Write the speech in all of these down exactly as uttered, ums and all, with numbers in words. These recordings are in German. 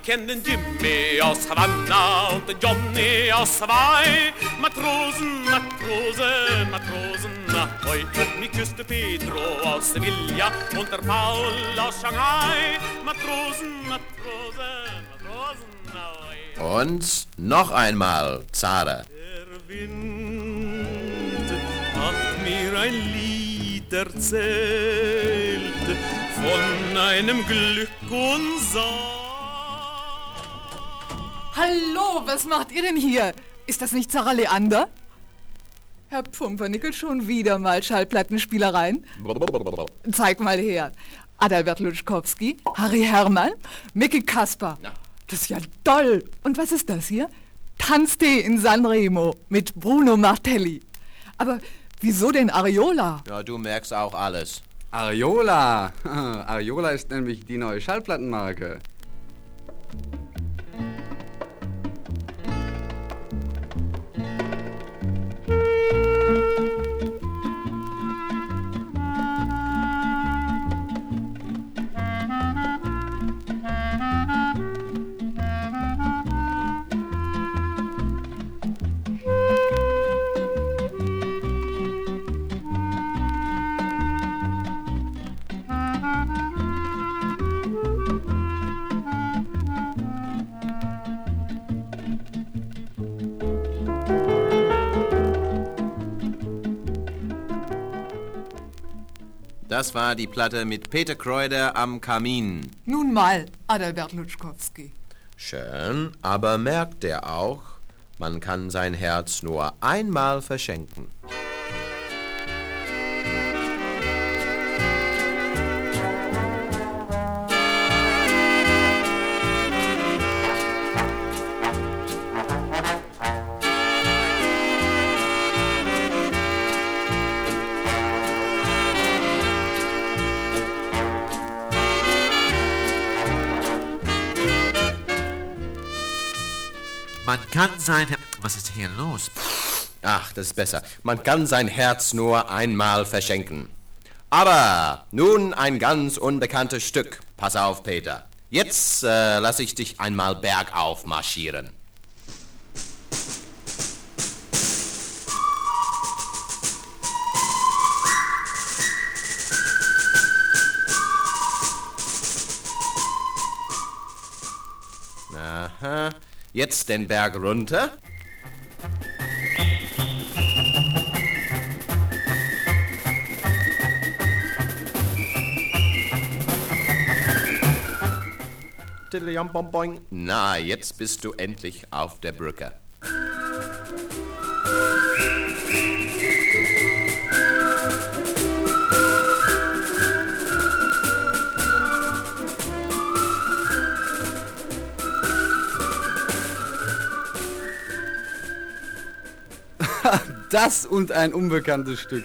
kenn den Jimmy aus Havanna und den Johnny aus Hawaii. Matrosen, Matrosen, Matrosen, ahoi. Mich küsste Pedro aus Sevilla und der Paul aus Shanghai. Matrosen, Matrosen, Matrosen, ahoi. Und noch einmal, Zara. Der Wind hat mir ein Lied erzählt von einem Glück und Sorg. Hallo, was macht ihr denn hier? Ist das nicht Sarah Leander? Herr Pumpernickel, schon wieder mal Schallplattenspielereien? Zeig mal her. Adalbert Lutschkowski, Harry Hermann, Mickey Kasper. Das ist ja toll. Und was ist das hier? Tanztee in Sanremo mit Bruno Martelli. Aber wieso denn Ariola? Ja, du merkst auch alles. Ariola. Ariola ist nämlich die neue Schallplattenmarke. Das war die Platte mit Peter Kräuter am Kamin. Nun mal, Adalbert Lutschkowski. Schön, aber merkt er auch, man kann sein Herz nur einmal verschenken. Man kann sein... Was ist hier los? Ach, das ist besser. Man kann sein Herz nur einmal verschenken. Aber nun ein ganz unbekanntes Stück. Pass auf, Peter. Jetzt äh, lass ich dich einmal bergauf marschieren. Aha. Jetzt den Berg runter. Na, jetzt bist du endlich auf der Brücke. Das und ein unbekanntes Stück.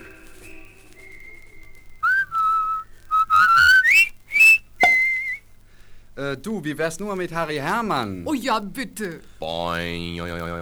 Äh, du, wie wär's nur mit Harry Hermann? Oh ja, bitte. Boing.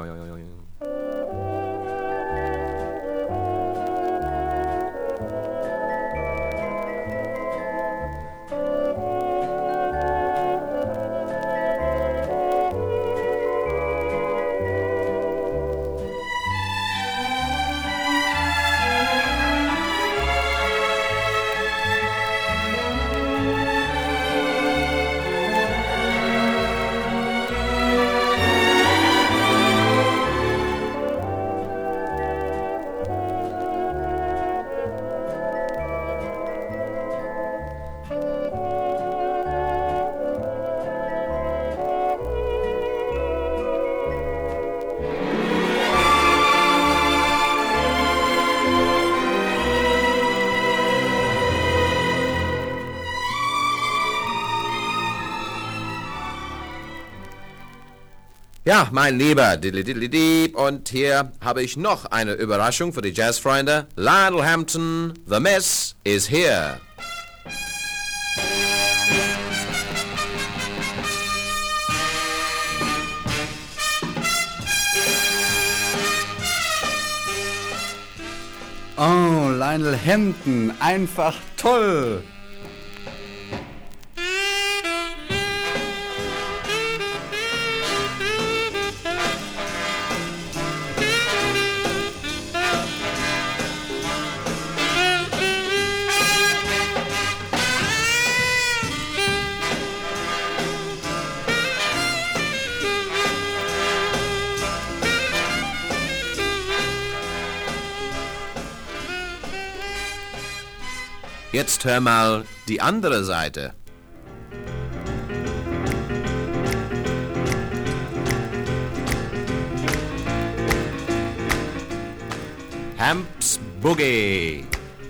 Ja, mein Lieber, diddly-diddly-dieb, und hier habe ich noch eine Überraschung für die Jazzfreunde. Lionel Hampton, The Miss, is here. Oh, Lionel Hampton, einfach toll. Jetzt hör mal die andere Seite. Hamps Boogie.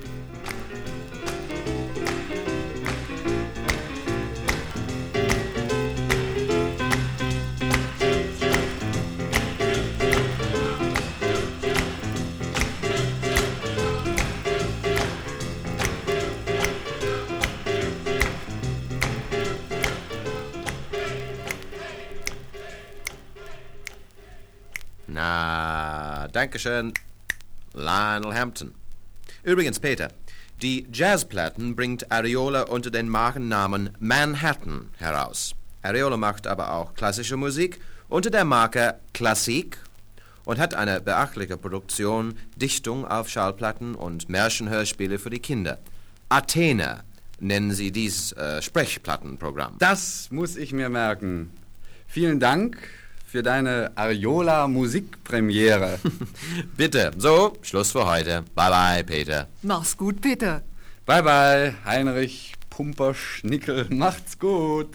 Na, dankeschön. Lionel Hampton. Übrigens, Peter, die Jazzplatten bringt Ariola unter den Markennamen Manhattan heraus. Ariola macht aber auch klassische Musik unter der Marke Klassik und hat eine beachtliche Produktion, Dichtung auf Schallplatten und Märchenhörspiele für die Kinder. Athena nennen sie dies äh, Sprechplattenprogramm. Das muss ich mir merken. Vielen Dank für deine Ariola-Musikpremiere. Bitte, so, Schluss für heute. Bye bye, Peter. Mach's gut, Peter. Bye bye, Heinrich Pumperschnickel. Macht's gut.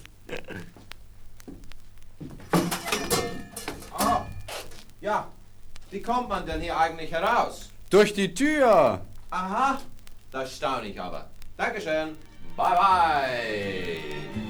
Oh, ja, wie kommt man denn hier eigentlich heraus? Durch die Tür. Aha, das staune ich aber. Dankeschön. Bye bye.